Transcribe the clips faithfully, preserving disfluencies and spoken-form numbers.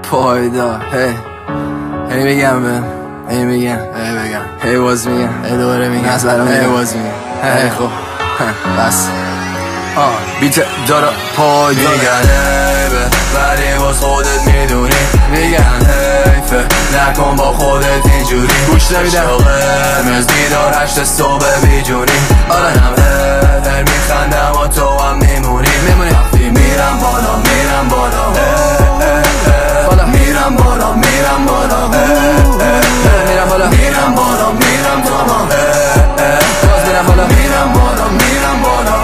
پایدار. هی هی میگم به هی میگم هی بگم هی باز میگم هی دوباره میگم از برام هی باز میگم هی خب بس آه بیت داره پایدار. میگن حیفه ولی باز خودت میدونی، میگن حیفه نکن با خودت اینجوری. گوش نمیدم قرمز بیدار هشت صبح بیجونی. منم هر میخندم و تو هم میمونی. وقتی میرم بالا میرم بالا میرم بالا میرم بالا میرم بالا میرم بالا میرم بالا باز میرم بالا میرم بالا میرم بالا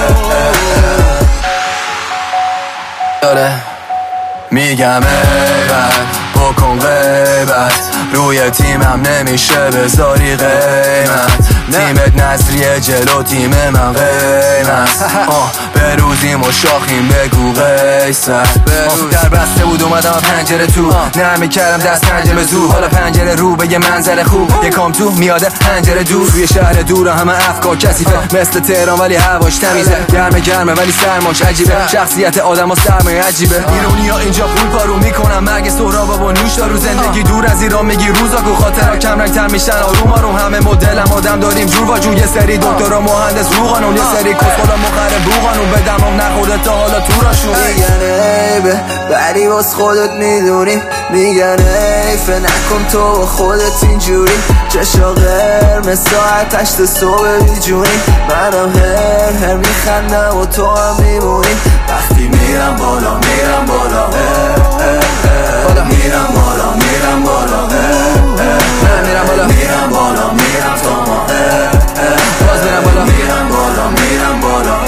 داره میگم ایبت بکن غیبت روی تیمم نمیشه بذاری قیمت. تیمت نظریه جلو تیم من قیمت. آه بروزیم و شاخیم بگو قیصر. در بسته بود اومدم پنجره تو نمی کردم دست پنجه به زور. حالا پنجره رو به یه منظر خوب یکم تو میاده پنجره دور. روی شهر دور همه افکار کثیفه مثل تهران ولی هواش تمیزه. گرمه گرمه ولی سرماش عجیبه. شخصیت آدم ها سرمایه عجیبه. ایرونی ها اینجا پول پارو میکنم مرگ سهرابا با نوش دارو. زندگی دور از ایران میگی روزا کو خاطرها کم رنگ تر میشن آروم آروم. همه مدلم آدم داریم جور و جور. یه سری دکترا مهندس رو قانون یه سری کسخلا مخرب بو قانون. به دمام نخورده تا حالا تو راشون. میگن عیبه ولی باز خودت میدونی، میگن حیفه نکن تو با خودت اینجوری. چشا قرمز ساعت هشت صبح بیجونی. منم هر هر میخندم و تو هم میمونی. وقتی میرم بالا میرم بالا میرم بالا میرم بالا میرم بالا میرم بالا میرم تا ما باز میرم بالا میرم بالا میرم بالا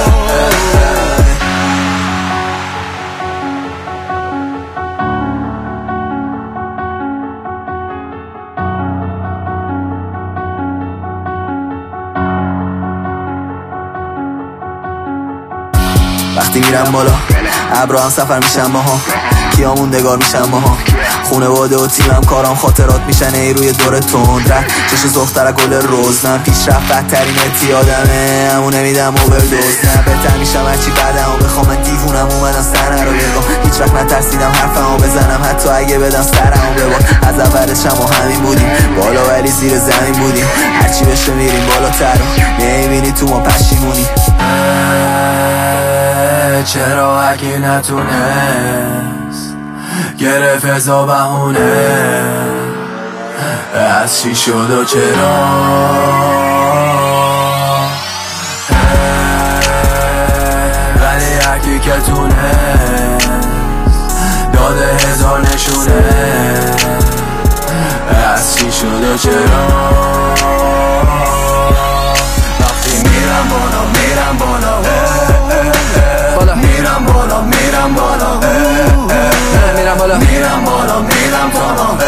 وقتی میرم بالا ابرا هم سفر میشم ماها. کیا موندگار میشم ماها. خونواده و تیمم کارام خاطرات میشن ای روی دور تند رد. چش زختره گل روزنم پیشرفت بدترین اتیادمه. همون نمیدم اووردوز نه بهتر میشم هرچی بعدم و بخوام. من دیوونم اومدم سرنه رو بگم. هیچ وقت نترسیدم حرفمو بزنم حتی اگه بدم سرمو ببار. از اولش هم همین بودیم بالا ولی زیر زمین بودیم. هرچی بشه میریم بالاتر نمیبینی تو ما پشیمونی. چرا اگه نتونست گرفت ازا بهونه از چی شد و چرا. ولی اگه که تونست داده هزار نشونه از چی شد و چرا. وقتی میرم بالا میرم بالا میرم بالا میرم بالا میرم بالا میرم بالا میرم بالا